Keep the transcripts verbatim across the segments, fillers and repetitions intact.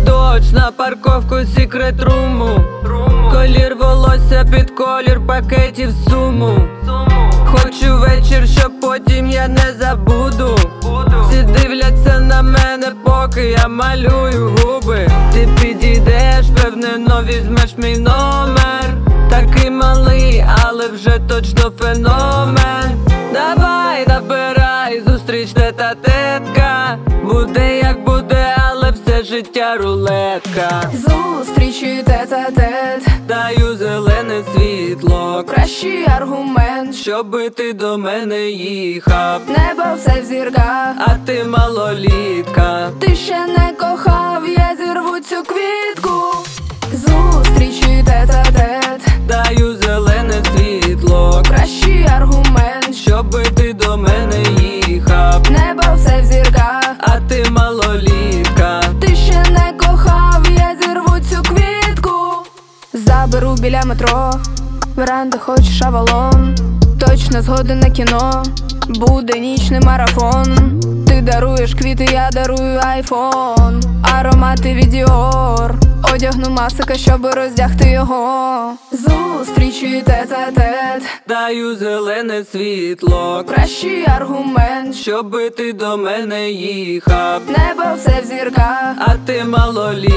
точно парковку секрет руму. Колір волосся під колір пакетів суму. Хочу вечір, щоб потім я не забуду. Всі дивляться на мене, поки я малюю губи. Ти підійдеш, впевнено візьмеш мій номер. Такий малий, але вже точно феномен. Давай, набирай, зустріч тет-а-тетка. Буде як буде, але все життя рулетка. Зустрічі тет-а-тет, даю зелене світло, кращий аргумент, щоби ти до мене їхав. Небо все в зірках, а ти малолітка. Ти ще не кохав, я зірву цю квітку. Зустрічі тет-а-тет, даю зелене світло, кращий аргумент, щоби ти до мене їхав. Небо все в зірках, а ти малолітка. Ти ще не кохав, я зірву цю квітку. Заберу біля метро, веранда хочеш авалон. Точно згоден на кіно, буде нічний марафон. Ти даруєш квіти, я дарую айфон. Аромати від Dior, одягну масика, щоб роздягти його. Зустрічі тет-а-тет, даю зелене світло, кращий аргумент, щоби ти до мене їхав. Небо все в зірках, а ти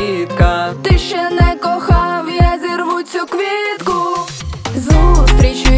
малолітка. Ти ще не кохав, я зірву цю квітку. Зустрічі